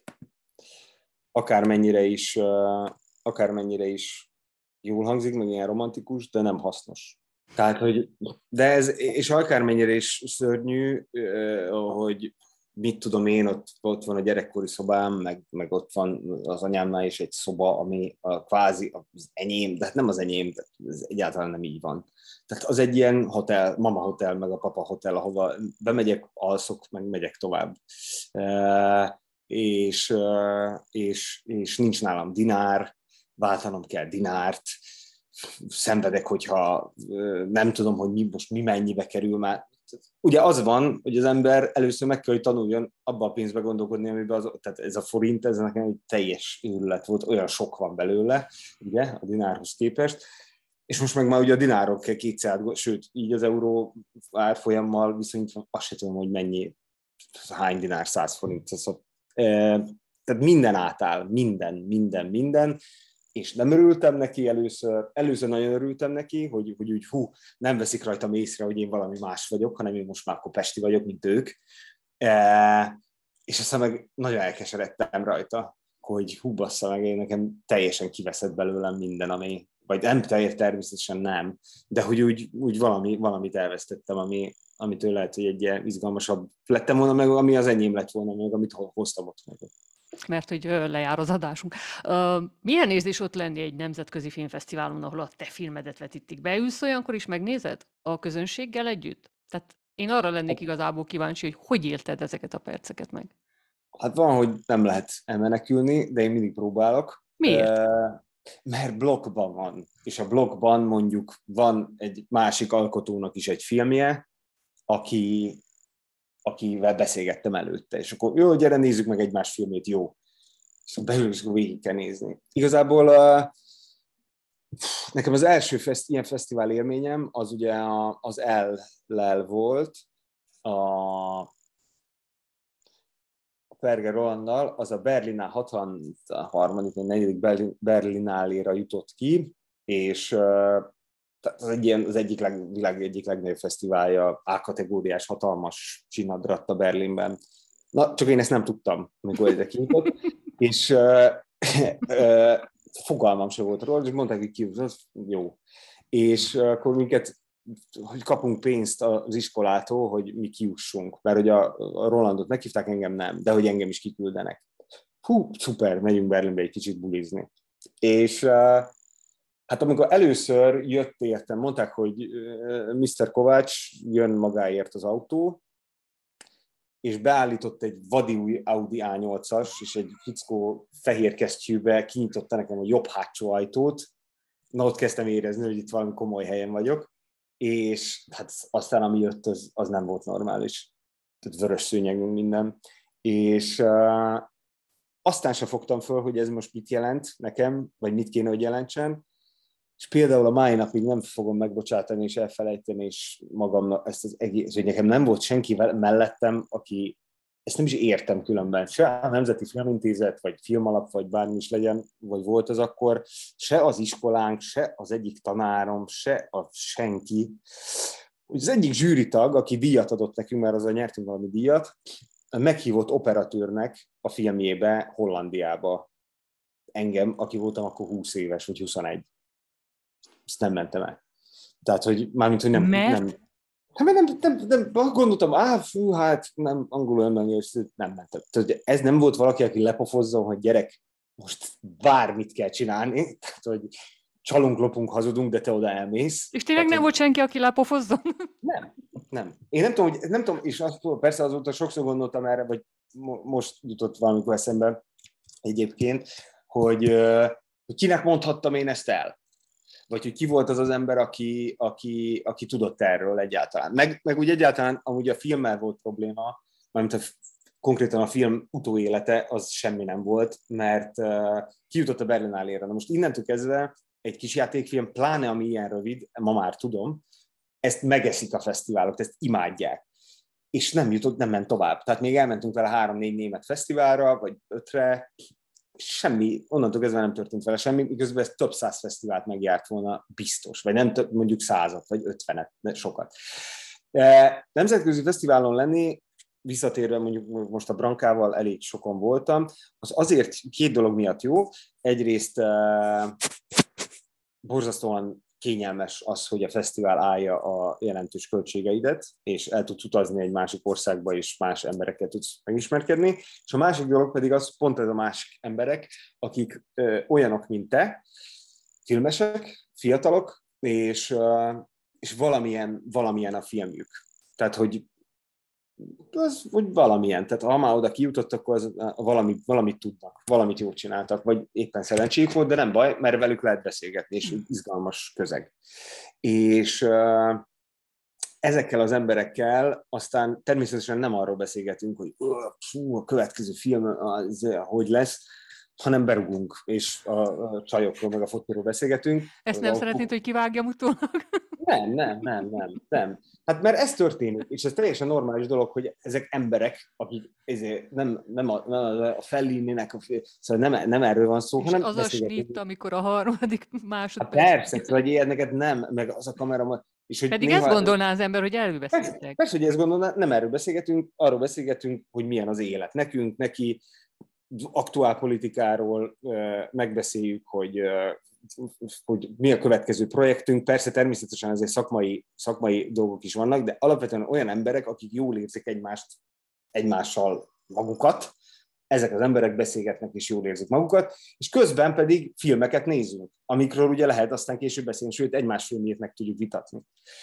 Akármennyire is, uh, akármennyire is jól hangzik, meg ilyen romantikus, de nem hasznos. Tehát, hogy, de ez, és akármennyire is szörnyű, hogy mit tudom én, ott, ott van a gyerekkori szobám, meg, meg ott van az anyámnál is egy szoba, ami a kvázi az enyém, de hát nem az enyém, ez egyáltalán nem így van. Tehát az egy ilyen hotel, mama hotel, meg a papa hotel, ahova bemegyek, alszok, meg megyek tovább. E, és, és, és nincs nálam dinár, váltanom kell dinárt, szenvedek, hogyha nem tudom, hogy mi, most mi mennyibe kerül már. Ugye az van, hogy az ember először meg kell, hogy tanuljon abba a pénzbe gondolkodni, amiben az, tehát ez a forint, ez nekem egy teljes őrület volt, olyan sok van belőle, ugye, a dinárhoz képest, és most meg már ugye a dinárok kell kétszer, sőt, így az euró árfolyammal viszonyítva azt sem tudom, hogy mennyi, hány dinár, száz forint. Szóval, tehát minden átáll, minden, minden, minden, és nem örültem neki először, először nagyon örültem neki, hogy, hogy úgy hú, nem veszik rajtam észre, hogy én valami más vagyok, hanem én most már akkor pesti vagyok, mint ők. E, és aztán meg nagyon elkeseredtem rajta, hogy hú, bassza meg, én nekem teljesen kiveszett belőlem minden, ami, vagy nem teljes, természetesen nem, de hogy úgy, úgy valami, valamit elvesztettem, ami, amitől lehet, hogy egy ilyen izgalmasabb lettem volna, meg ami az enyém lett volna, meg amit hoztam ott meg. Mert hogy lejár az adásunk. Milyen érzés ott lenni egy nemzetközi filmfesztiválon, ahol a te filmedet vetítik? Beülsz olyankor is, megnézed a közönséggel együtt? Tehát én arra lennék igazából kíváncsi, hogy hogy élted ezeket a perceket meg? Hát van, hogy nem lehet elmenekülni, de én mindig próbálok. Miért? Mert blogban van, és a blogban mondjuk van egy másik alkotónak is egy filmje, aki akivel beszélgettem előtte, és akkor jó, gyere, nézzük meg egymás filmét, jó. És belül is végig kell nézni. Igazából uh, nekem az első fest, ilyen fesztivál élményem az ugye a, az El-lel volt, a, a Perger Rolandal, az a Berlinál hatvanharmadik vagy negyedik Berlináléra jutott ki, és uh, az, egy ilyen, az egyik leg, világ egyik legnagyobb fesztiválja, A-kategóriás, hatalmas csinadratta Berlinben. Na, csak én ezt nem tudtam, amikor ide kijutott, és uh, uh, fogalmam sem volt róla, és mondták, hogy ki, az jó. És uh, akkor minket hogy kapunk pénzt az iskolától, hogy mi kiussunk, mert hogy a, a Rolandot meghívták, engem nem, de hogy engem is kiküldenek. Hú, szuper, megyünk Berlinbe egy kicsit bulizni. És hát amikor először jött értem, mondták, hogy miszter Kovács jön magáért az autó, és beállított egy vadi új Audi á nyolcas, és egy fickó fehér kesztyűbe kinyitotta nekem a jobb hátsó ajtót. Na, ott kezdtem érezni, hogy itt valami komoly helyen vagyok, és hát aztán ami jött, az, az nem volt normális. Tehát vörös szőnyegünk minden. És uh, aztán sem fogtam föl, hogy ez most mit jelent nekem, vagy mit kéne, hogy jelentsen. És például a mai napig nem fogom megbocsátani és elfelejteni, és magamnak ezt az egész, hogy nekem nem volt senki mellettem, aki, ezt nem is értem különben, se a Nemzeti Filmintézet, vagy Filmalap, vagy bármi is legyen, vagy volt az akkor, se az iskolánk, se az egyik tanárom, se a senki. Az egyik zsűritag, aki díjat adott nekünk, mert azzal nyertünk valami díjat, meghívott operatőrnek a filmjébe Hollandiába engem, aki voltam akkor húsz éves, vagy huszonegy. Ezt nem mentem el. Tehát, hogy mármint, hogy nem... Mert? nem hát nem, nem, nem, nem gondoltam, á, fú, hát nem, angolul nem, nem mentem. Tehát ez nem volt valaki, aki lepofozzon, hogy gyerek, most bármit kell csinálni, tehát, hogy csalunk, lopunk, hazudunk, de te oda elmész. És tényleg tehát, nem volt senki, aki lepofozzon? Nem, nem. Én nem tudom, hogy, nem tudom, és azt, persze azóta sokszor gondoltam erre, vagy most jutott valamikor eszembe egyébként, hogy, hogy kinek mondhattam én ezt el? Vagy hogy ki volt az az ember, aki, aki, aki tudott erről egyáltalán. Meg, meg úgy egyáltalán amúgy a filmmel volt probléma, mármint a, konkrétan a film utóélete, az semmi nem volt, mert uh, kijutott a Berlinálére. Na most innentől kezdve egy kis játékfilm, pláne ami ilyen rövid, ma már tudom, ezt megeszik a fesztiválok, ezt imádják. És nem jutott, nem ment tovább. Tehát még elmentünk vele három-négy német fesztiválra, vagy ötre, semmi, onnantól kezdve nem történt vele semmi, miközben ez több száz fesztivált megjárt volna biztos, vagy nem több, mondjuk százat, vagy ötvenet, sokat. Nemzetközi fesztiválon lenni, visszatérve mondjuk most a Brankával elég sokan voltam, az azért két dolog miatt jó. Egyrészt borzasztóan kényelmes az, hogy a fesztivál állja a jelentős költségeidet, és el tudsz utazni egy másik országba, és más emberekkel tudsz megismerkedni. És a másik dolog pedig az, pont ez a másik emberek, akik ö, olyanok, mint te, filmesek, fiatalok, és, ö, és valamilyen, valamilyen a filmjük. Tehát, hogy az, hogy valamilyen. Tehát ha már oda kijutottak, akkor az, valami, valamit tudnak, valamit jól csináltak, vagy éppen szerencséjük volt, de nem baj, mert velük lehet beszélgetni, és izgalmas közeg. És uh, ezekkel az emberekkel aztán természetesen nem arról beszélgetünk, hogy fú, a következő film az, hogy lesz, hanem berugunk, és a, a csajokról, meg a fotóról beszélgetünk. Ezt nem szeretnéd, hogy kivágjam utólag? Nem, nem, nem, nem, nem. Hát mert ez történik, és ez teljesen normális dolog, hogy ezek emberek, akik ezért nem, nem a, nem a Fellininek, szóval nem, nem erről van szó, és hanem az a snitt, amikor a harmadik másodperc. Hát persze, szóval, hogy ilyeneket nem, meg az a kamera... És hogy pedig néha... ezt gondolná az ember, hogy erről beszéltek. Persze, persze, hogy ezt gondolná, nem erről beszélgetünk, arról beszélgetünk, hogy milyen az élet nekünk, neki, aktuál politikáról megbeszéljük, hogy, hogy mi a következő projektünk. Persze természetesen azért szakmai, szakmai dolgok is vannak, de alapvetően olyan emberek, akik jól érzik egymást, egymással magukat, ezek az emberek beszélgetnek és jól érzik magukat, és közben pedig filmeket nézünk, amikről ugye lehet aztán később beszélni, sőt egymás filmjét meg tudjuk vitatni.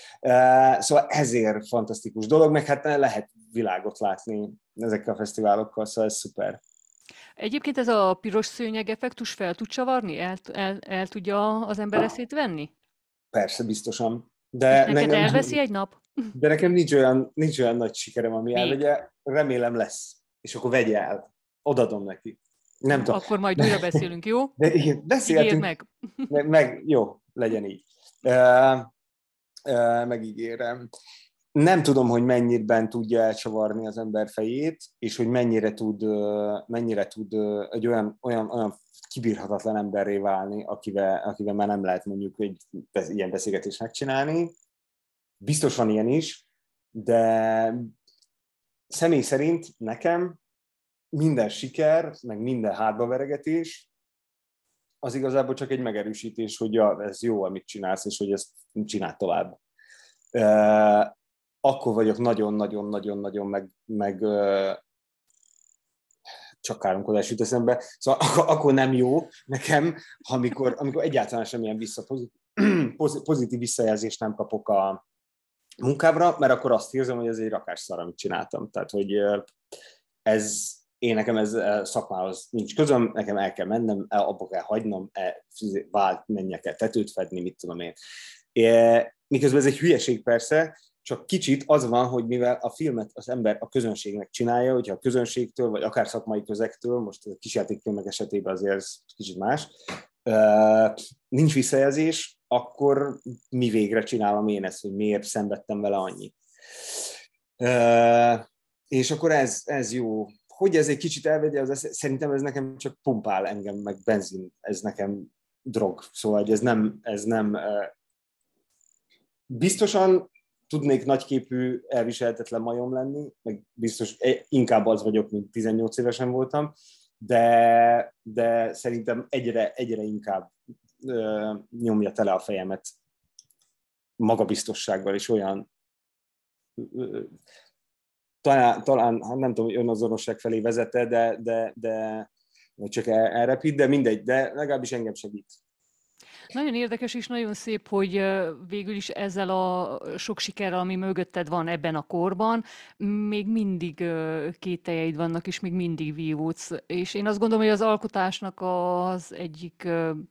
Szóval ezért fantasztikus dolog, meg hát lehet világot látni ezekkel a fesztiválokkal, szóval ez szuper. Egyébként ez a piros szőnyeg effektus fel tud csavarni? El, el, el tudja az ember eszét venni? Persze, biztosan. De és neked nekem, elveszi egy nap? De nekem nincs olyan, nincs olyan nagy sikerem, ami Még. elvegye. Remélem lesz. És akkor vegye el. Odadom neki. Nem tudom. Akkor majd újra beszélünk, jó? De igen, beszéltünk. meg. meg. Meg, jó, legyen így. Uh, uh, megígérem. Nem tudom, hogy mennyiben tudja elcsavarni az ember fejét, és hogy mennyire tud, mennyire tud egy olyan, olyan, olyan kibírhatatlan emberré válni, akivel, akivel már nem lehet mondjuk egy ilyen beszélgetést megcsinálni. Biztos van ilyen is, de személy szerint nekem minden siker, meg minden hátbaveregetés, az igazából csak egy megerősítés, hogy ja, ez jó, amit csinálsz, és hogy ezt csináld tovább. akkor vagyok nagyon-nagyon-nagyon-nagyon meg, meg csak káromkodás jut eszembe, szóval akkor, akkor nem jó nekem, amikor, amikor egyáltalán semmilyen vissza, pozitív visszajelzést nem kapok a munkámra, mert akkor azt érzem, hogy ez egy rakásszar, amit csináltam. Tehát, hogy ez, én nekem ez szakmához nincs közöm, nekem el kell mennem, abba kell hagynom, vált, menjek el tetőt fedni, mit tudom én. Miközben ez egy hülyeség persze, csak kicsit az van, hogy mivel a filmet az ember a közönségnek csinálja, hogyha a közönségtől, vagy akár szakmai közektől, most a kisjátékfilmek esetében azért ez kicsit más, nincs visszajelzés, akkor mi végre csinálom én ezt, hogy miért szenvedtem vele annyit. És akkor ez, ez jó. Hogy ez egy kicsit elvegye, az szerintem ez nekem csak pumpál engem, meg benzin, ez nekem drog. Szóval ez nem, ez nem biztosan tudnék nagyképű, elviselhetetlen majom lenni, meg biztos inkább az vagyok, mint tizennyolc évesen voltam, de, de szerintem egyre, egyre inkább ö, nyomja tele a fejemet magabiztossággal, és olyan ö, talán, talán hát nem tudom, hogy önazonosság felé vezete, de, de, de csak el, elrepít, de mindegy, de legalábbis engem segít. Nagyon érdekes és nagyon szép, hogy végül is ezzel a sok sikerrel, ami mögötted van ebben a korban, még mindig kételjeid vannak, és még mindig vívódsz. És én azt gondolom, hogy az alkotásnak az egyik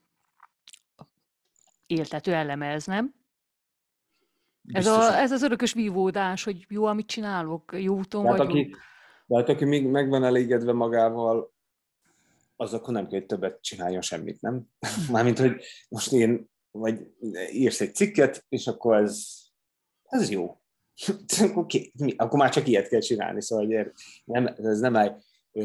éltető eleme ez, nem? Ez, a, ez az örökös vívódás, hogy jó, amit csinálok, jó úton hát vagyok. Aki, de hát aki még meg van elégedve magával, az akkor nem kell, hogy többet csináljon semmit, nem? Mármint, hogy most én, vagy írsz egy cikket, és akkor ez, ez jó. akkor, ki, mi? Akkor már csak ilyet kell csinálni, szóval nem, ez nem egy,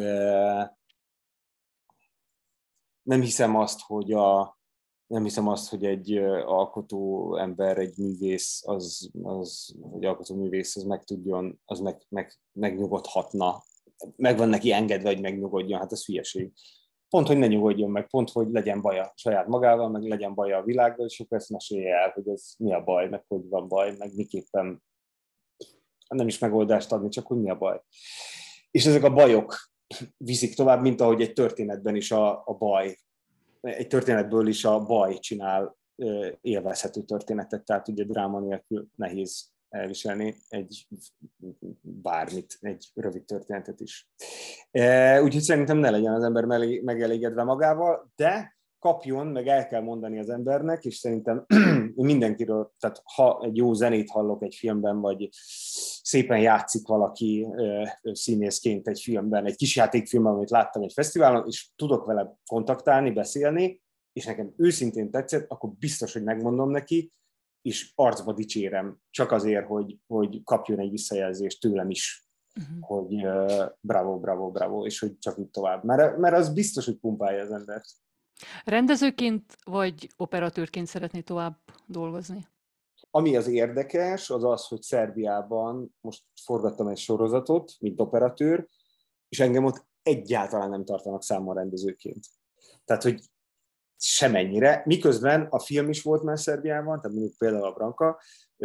nem hiszem azt, hogy a nem hiszem azt, hogy egy alkotó ember, egy művész, az, az egy alkotó művész, az meg tudjon, az meg, meg, megnyugodhatna. Meg van neki engedve, hogy megnyugodjon, hát ez hülyeség. Pont, hogy ne nyugodjon meg, pont, hogy legyen baja saját magával, meg legyen baja a világgal, és akkor ezt mesélje el, hogy ez mi a baj, meg hogy van baj, meg miképpen nem is megoldást adni, csak hogy mi a baj. És ezek a bajok viszik tovább, mint ahogy egy történetben is a, a baj, egy történetből is a baj csinál élvezhető történetet, tehát ugye dráma nélkül nehéz elviselni egy bármit, egy rövid történetet is. Úgyhogy szerintem ne legyen az ember megelégedve magával, de kapjon, meg el kell mondani az embernek, és szerintem mindenkiről, tehát ha egy jó zenét hallok egy filmben, vagy szépen játszik valaki színészként egy filmben, egy kis játékfilmben, amit láttam egy fesztiválon, és tudok vele kontaktálni, beszélni, és nekem őszintén tetszett, akkor biztos, hogy megmondom neki, és arcba dicsérem, csak azért, hogy, hogy kapjon egy visszajelzést tőlem is, uh-huh. hogy uh, bravo, bravo, bravo, és hogy csak így tovább. Mert, mert az biztos, hogy pumpálja az embert. Rendezőként vagy operatőrként szeretné tovább dolgozni? Ami az érdekes, az az, hogy Szerbiában most forgattam egy sorozatot, mint operatőr, és engem ott egyáltalán nem tartanak számon rendezőként. Tehát, hogy semennyire. Miközben a film is volt már Szerbiában, tehát mondjuk például a Branka,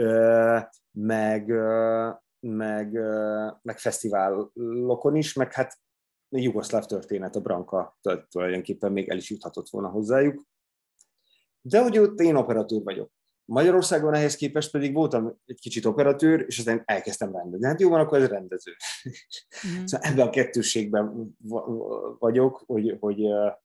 meg, meg, meg fesztiválokon is, meg hát jugoszláv történet a Branka, tehát tulajdonképpen még el is juthatott volna hozzájuk. De hogy ott én operatőr vagyok. Magyarországon ehhez képest pedig voltam egy kicsit operatőr, és aztán elkezdtem rendezni. Hát jó van, akkor ez rendező. Mm. Szóval ebben a kettősségben vagyok, hogy, hogy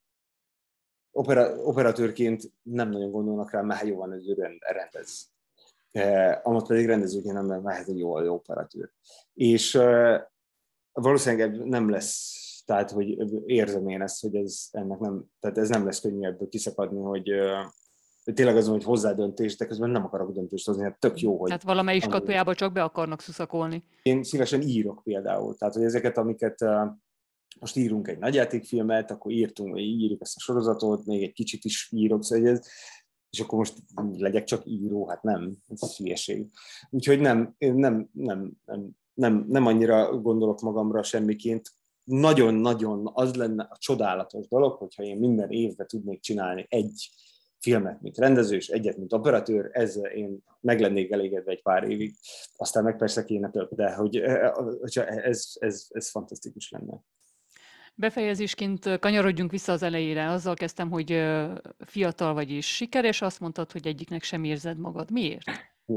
opera, operatőrként nem nagyon gondolnak rá, mert jó van, ez ő rendez. Eh, amott pedig rendezőként nem, mert egy jó, jó operatőr. És eh, valószínűleg nem lesz, tehát, hogy érzem én ezt, hogy ez, ennek nem, tehát ez nem lesz könnyű ebből kiszakadni, hogy eh, tényleg az, hogy hozzá döntés, de közben nem akarok döntést hozni, hát tök jó, hogy... Tehát valamelyik skatujába csak be akarnak szuszakolni. Én szívesen írok például, tehát, hogy ezeket, amiket uh, most írunk egy nagyjátékfilmet, akkor írtunk, írjuk ezt a sorozatot, még egy kicsit is írok, szóval ez, és akkor most legyek csak író, hát nem, ez hülyeség. Úgyhogy nem, én nem, nem, nem, nem, nem annyira gondolok magamra semmiként. Nagyon-nagyon az lenne a csodálatos dolog, hogyha én minden évben tudnék csinálni egy filmet, mint rendező, és egyet, mint operatőr, ezzel én meg lennék elégedve egy pár évig. Aztán meg persze kéne több, de hogy ez, ez, ez fantasztikus lenne. Befejezésként kanyarodjunk vissza az elejére. Azzal kezdtem, hogy fiatal vagy és sikeres, azt mondtad, hogy egyiknek sem érzed magad. Miért?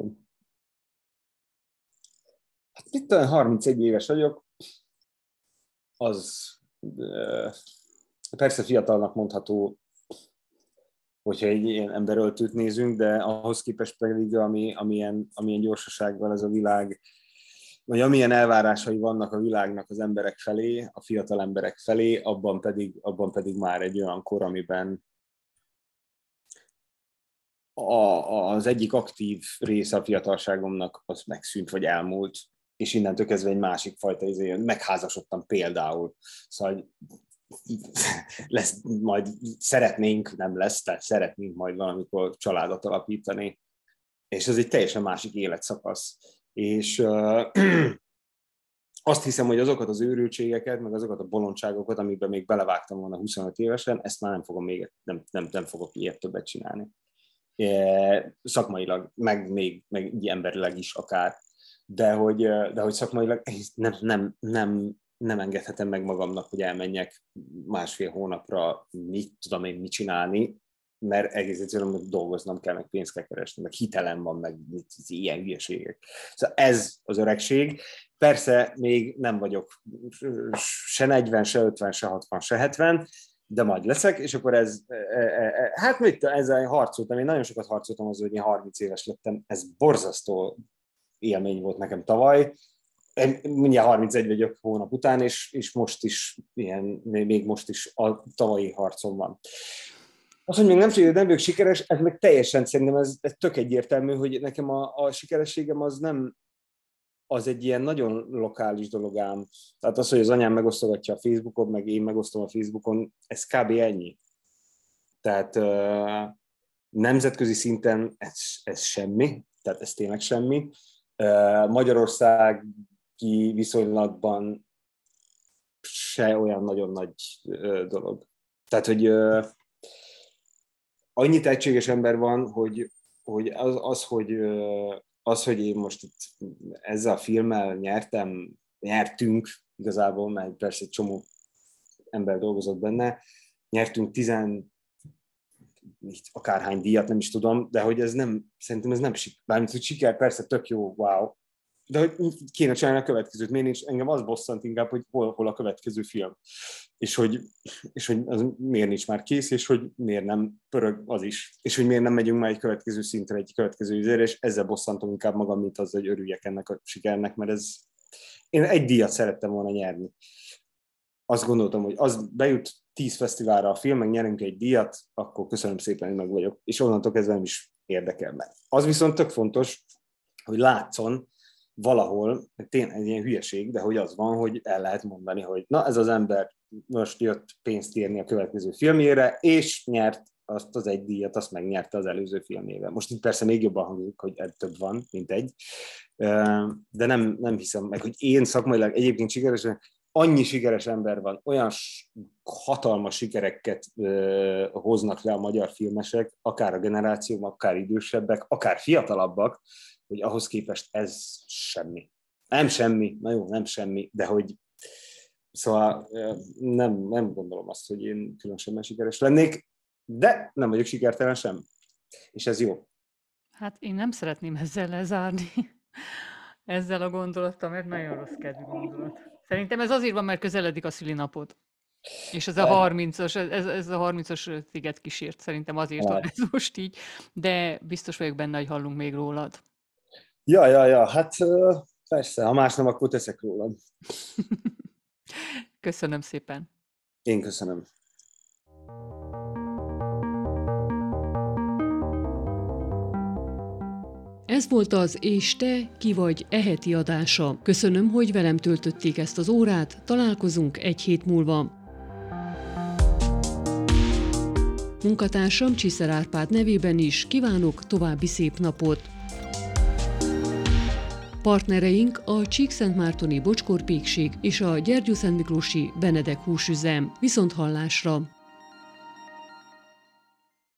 Hát itt harmincegy éves vagyok, az persze fiatalnak mondható, hogyha egy ilyen emberöltőt nézünk, de ahhoz képest pedig, ami, amilyen, amilyen gyorsasággal ez a világ, vagy amilyen elvárásai vannak a világnak az emberek felé, a fiatal emberek felé, abban pedig, abban pedig már egy olyan kor, amiben a, az egyik aktív része a fiatalságomnak az megszűnt, vagy elmúlt, és innentől kezdve egy másik fajta izé, megházasodtam például. Szóval lesz, majd szeretnénk, nem lesz, tehát szeretnénk majd valamikor családot alapítani, és ez egy teljesen másik életszakasz. És uh, azt hiszem, hogy azokat az őrültségeket, meg azokat a bolondságokat, amiben még belevágtam volna huszonöt évesen, ezt már nem fogom még, nem, nem, nem fogok ilyet többet csinálni. E, szakmailag, meg még meg így emberileg is akár. De hogy, de hogy szakmailag nem, nem, nem, nem engedhetem meg magamnak, hogy elmenjek másfél hónapra, mit tudom én mit csinálni, mert egész egyszerűen dolgoznom kell, meg pénzt kell keresni, meg hitelem van, meg ilyen hülyeségek. Szóval ez az öregség. Persze még nem vagyok se negyven, se ötven, se hatvan, se hetven, de majd leszek, és akkor ez, hát mit, ezzel harcoltam, én nagyon sokat harcoltam azzal, hogy én harminc éves lettem, ez borzasztó élmény volt nekem tavaly, mindjárt harmincegy vagyok hónap után, és, és most is, ilyen, még most is a tavalyi harcom van. Az, hogy még nem, nem vagyok sikeres, ez meg teljesen szerintem ez, ez tök egyértelmű, hogy nekem a, a sikerességem az nem, az egy ilyen nagyon lokális dolog ám. Tehát az, hogy az anyám megosztogatja a Facebookon, meg én megosztom a Facebookon, ez kb. Ennyi. Tehát uh, nemzetközi szinten ez, ez semmi, tehát ez tényleg semmi. Uh, Magyarországi viszonylatban se olyan nagyon nagy uh, dolog. Tehát, hogy uh, annyi tehetséges ember van, hogy, hogy az, az, hogy uh, az, hogy én most itt ezzel a filmmel nyertem, nyertünk igazából, mert persze egy csomó ember dolgozott benne, nyertünk tizen, akárhány díjat, nem is tudom, de hogy ez nem, szerintem ez nem siker. Bármint, hogy siker, persze tök jó, wow. De hogy kéne csinálni a következőt, miért nincs, engem az bosszant inkább, hogy hol, hol a következő film. És hogy, és hogy az miért nincs már kész, és hogy miért nem pörög az is. És hogy miért nem megyünk már egy következő szintre, egy következő üzére, és ezzel bosszantom inkább magam, mint az, hogy örüljek ennek a sikernek, mert ez... Én egy díjat szerettem volna nyerni. Azt gondoltam, hogy az bejut tíz fesztiválra a film, meg nyerünk egy díjat, akkor köszönöm szépen, hogy meg vagyok. És onnantól kezdve nem is érdekel meg. Az viszont tök fontos, hogy látszon valahol, tényleg egy ilyen hülyeség, de hogy az van, hogy el lehet mondani, hogy na ez az ember most jött pénzt írni a következő filmjére, és nyert azt az egy díjat, azt megnyerte az előző filmjével. Most itt persze még jobban hangzik, hogy több van, mint egy, de nem, nem hiszem meg, hogy én szakmailag egyébként sikeresen, annyi sikeres ember van, olyan hatalmas sikereket hoznak le a magyar filmesek, akár a generációk, akár idősebbek, akár fiatalabbak, hogy ahhoz képest ez semmi. Nem semmi, na jó, nem semmi, de hogy szóval nem, nem gondolom azt, hogy én különösebben sikeres lennék, de nem vagyok sikertelen sem. És ez jó. Hát én nem szeretném ezzel lezárni, ezzel a gondolattal, mert nagyon rossz kedvű gondolat. Szerintem ez azért van, mert közeledik a szülinapod. És ez a harmincas, ez, ez a harmincas téged kísért, szerintem azért van ez most így, de biztos vagyok benne, hogy hallunk még rólad. Ja, ja, ja, hát persze, ha más nem, akkor teszek rólad. Köszönöm szépen. Én köszönöm. Ez volt az És te ki vagy e heti adása. Köszönöm, hogy velem töltötték ezt az órát, találkozunk egy hét múlva. Munkatársam Csiszer Árpád nevében is kívánok további szép napot. Partnereink a Csíkszentmártoni Bocskor Pékség és a Gyergyószentmiklósi Benedek húsüzem. Viszont hallásra!